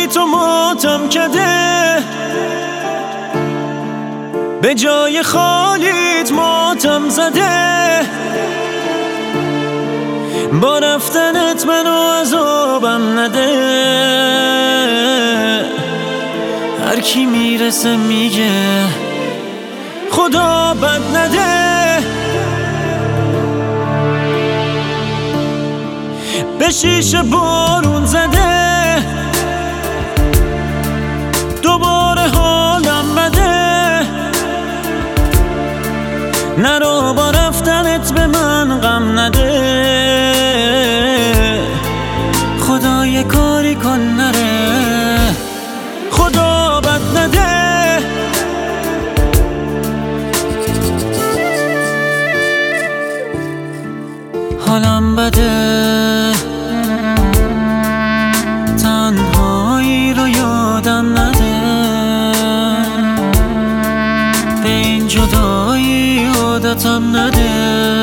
بی تو ماتم کده، به جای خالیت ماتم زده. با رفتنت منو عذابم نده. هر کی میرسه میگه خدا بد نده. به شیشه بارون زده، دوباره حالم بده. نرو با رفتنت به من غم نده. خدا یه کاری کن نره، خدا بد نده. حالم بده، تنهایی رو یادم نده. به این جدایی عادتم نده.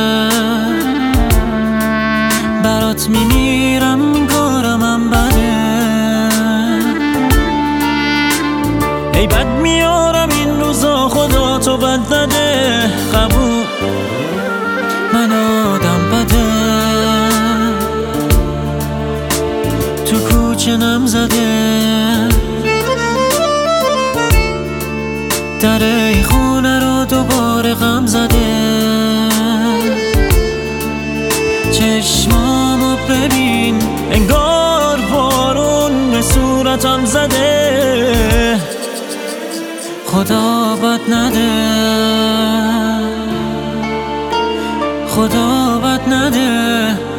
برات میمیرم کارمم بده. ای بد میارم این روزا، خدا تو بد نده. قبول، من آدم بده. تو کوچه نم زده، در ای خونه رو دوباره غم زده. چشمامو ببین، انگار بارون به صورتم زده. خدا بد نده، خدا بد نده.